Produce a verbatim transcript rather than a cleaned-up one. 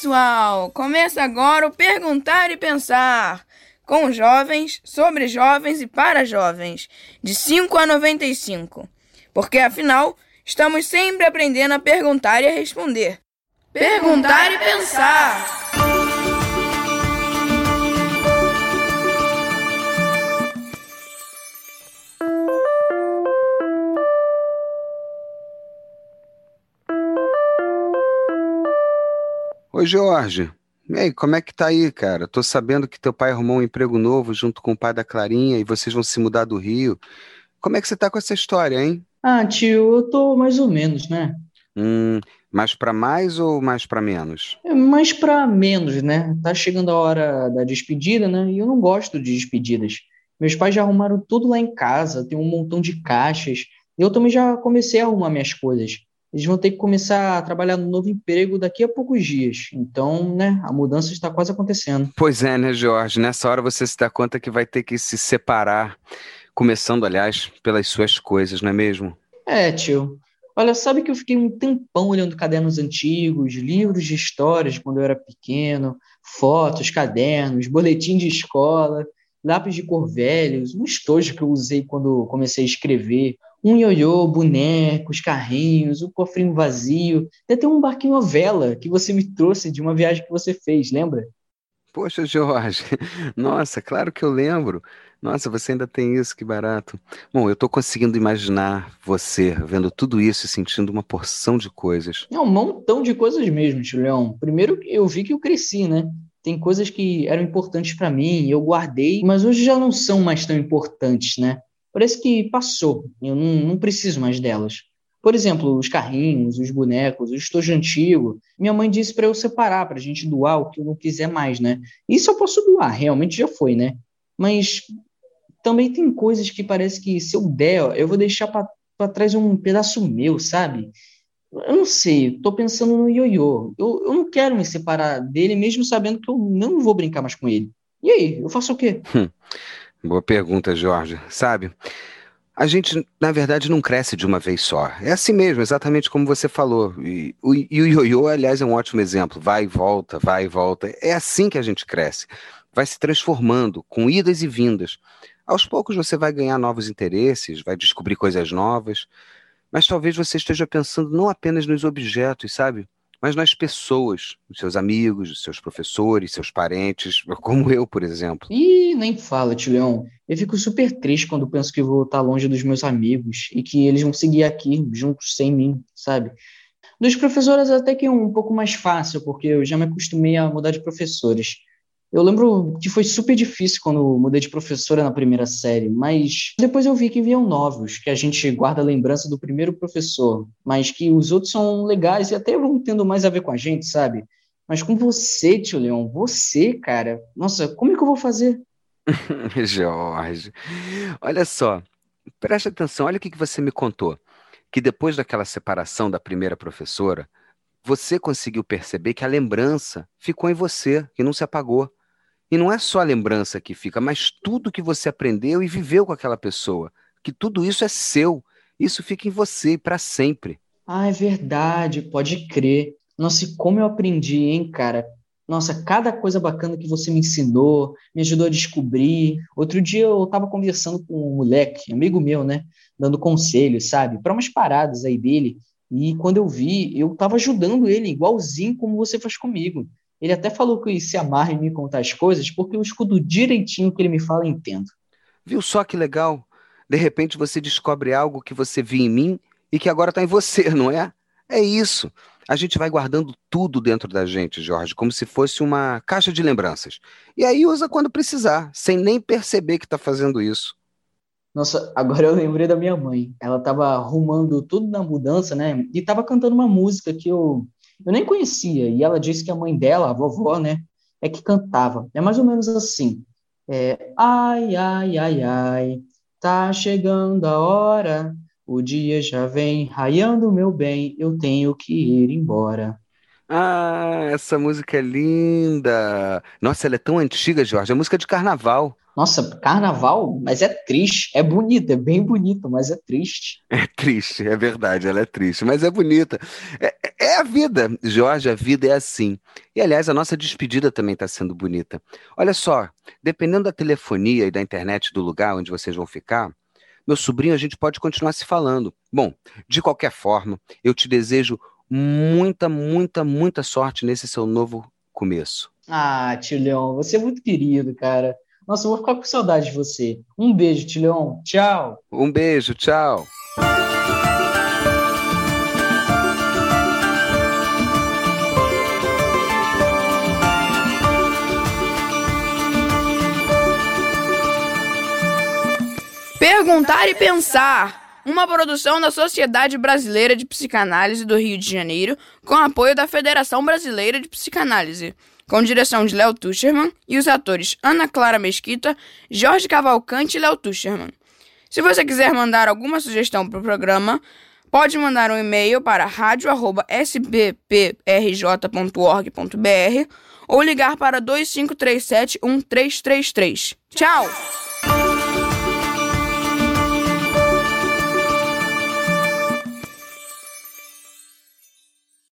pessoal! Começa agora o Perguntar e Pensar, com jovens, sobre jovens e para jovens, de cinco a noventa e cinco. Porque, afinal, estamos sempre aprendendo a perguntar e a responder. Perguntar e Pensar! Oi, Jorge. E aí, como é que tá aí, cara? Tô sabendo que teu pai arrumou um emprego novo junto com o pai da Clarinha e vocês vão se mudar do Rio. Como é que você tá com essa história, hein? Ah, tio, eu tô mais ou menos, né? Hum, mais pra mais ou mais pra menos? É mais pra menos, né? Tá chegando a hora da despedida, né? E eu não gosto de despedidas. Meus pais já arrumaram tudo lá em casa, tem um montão de caixas. Eu também já comecei a arrumar minhas coisas. Eles vão ter que começar a trabalhar no novo emprego daqui a poucos dias. Então, né, a mudança está quase acontecendo. Pois é, né, Jorge? Nessa hora você se dá conta que vai ter que se separar, começando, aliás, pelas suas coisas, não é mesmo? É, tio. Olha, sabe que eu fiquei um tempão olhando cadernos antigos, livros de histórias de quando eu era pequeno, fotos, cadernos, boletim de escola, lápis de cor velhos, um estojo que eu usei quando comecei a escrever, um ioiô, bonecos, carrinhos, um cofrinho vazio, até tem um barquinho à vela que você me trouxe de uma viagem que você fez, lembra? Poxa, Jorge, nossa, claro que eu lembro. Nossa, você ainda tem isso, que barato. Bom, eu tô conseguindo imaginar você vendo tudo isso e sentindo uma porção de coisas. É um montão de coisas mesmo, tio Leão. Primeiro, eu vi que eu cresci, né? Tem coisas que eram importantes para mim, eu guardei, mas hoje já não são mais tão importantes, né? Parece que passou, eu não, não preciso mais delas. Por exemplo, os carrinhos, os bonecos, o estojo antigo. Minha mãe disse para eu separar, para a gente doar o que eu não quiser mais, né? Isso eu posso doar, realmente já foi, né? Mas também tem coisas que parece que se eu der, eu vou deixar para trás um pedaço meu, sabe? Eu não sei, tô pensando no ioiô. Eu, eu não quero me separar dele, mesmo sabendo que eu não vou brincar mais com ele. E aí, eu faço o quê? Hum, boa pergunta, Jorge. Sabe, a gente, na verdade, não cresce de uma vez só. É assim mesmo, exatamente como você falou. E, o e o ioiô, aliás, é um ótimo exemplo. Vai e volta, vai e volta. É assim que a gente cresce. Vai se transformando, com idas e vindas. Aos poucos você vai ganhar novos interesses, vai descobrir coisas novas. Mas talvez você esteja pensando não apenas nos objetos, sabe? Mas nas pessoas, os seus amigos, os seus professores, seus parentes, como eu, por exemplo. Ih, nem fala, tio Leão. Eu fico super triste quando penso que vou estar longe dos meus amigos e que eles vão seguir aqui, juntos, sem mim, sabe? Dos professores até que é um pouco mais fácil, porque eu já me acostumei a mudar de professores. Eu lembro que foi super difícil quando mudei de professora na primeira série, mas depois eu vi que vinham novos, que a gente guarda a lembrança do primeiro professor, mas que os outros são legais e até vão tendo mais a ver com a gente, sabe? Mas com você, tio Leão, você, cara, nossa, como é que eu vou fazer? Jorge, olha só, presta atenção, olha o que que você me contou. Que depois daquela separação da primeira professora, você conseguiu perceber que a lembrança ficou em você, que não se apagou. E não é só a lembrança que fica, mas tudo que você aprendeu e viveu com aquela pessoa. Que tudo isso é seu. Isso fica em você para sempre. Ah, é verdade, pode crer. Nossa, e como eu aprendi, hein, cara? Nossa, cada coisa bacana que você me ensinou, me ajudou a descobrir. Outro dia eu tava conversando com um moleque, amigo meu, né? Dando conselhos, sabe? Para umas paradas aí dele. E quando eu vi, eu tava ajudando ele, igualzinho como você faz comigo. Ele até falou que se amarra em me contar as coisas, porque eu escuto direitinho o que ele me fala e entendo. Viu só que legal? De repente você descobre algo que você viu em mim e que agora está em você, não é? É isso. A gente vai guardando tudo dentro da gente, Jorge, como se fosse uma caixa de lembranças. E aí usa quando precisar, sem nem perceber que está fazendo isso. Nossa, agora eu lembrei da minha mãe. Ela estava arrumando tudo na mudança, né? E estava cantando uma música que eu, eu nem conhecia. E ela disse que a mãe dela, a vovó, né, é que cantava. É mais ou menos assim. É, ai, ai, ai, ai, tá chegando a hora, o dia já vem raiando, meu bem, eu tenho que ir embora. Ah, essa música é linda. Nossa, ela é tão antiga, Jorge. É música de carnaval. Nossa, carnaval, mas é triste. É bonito, é bem bonito, mas é triste. É triste, é verdade, ela é triste, mas é bonita. É, é a vida, Jorge, a vida é assim. E, aliás, a nossa despedida também está sendo bonita. Olha só, dependendo da telefonia e da internet do lugar onde vocês vão ficar, meu sobrinho, a gente pode continuar se falando. Bom, de qualquer forma, eu te desejo muita, muita, muita sorte nesse seu novo começo. Ah, tio Leon, você é muito querido, cara. Nossa, eu vou ficar com saudade de você. Um beijo, tio Leon. Tchau. Um beijo, tchau. Perguntar e Pensar, uma produção da Sociedade Brasileira de Psicanálise do Rio de Janeiro, com apoio da Federação Brasileira de Psicanálise, com direção de Léo Tuscherman e os atores Ana Clara Mesquita, Jorge Cavalcante e Léo Tuscherman. Se você quiser mandar alguma sugestão para o programa, pode mandar um e-mail para rádio arroba s b p r j ponto org ponto b r ou ligar para dois cinco três sete um três três três. Tchau!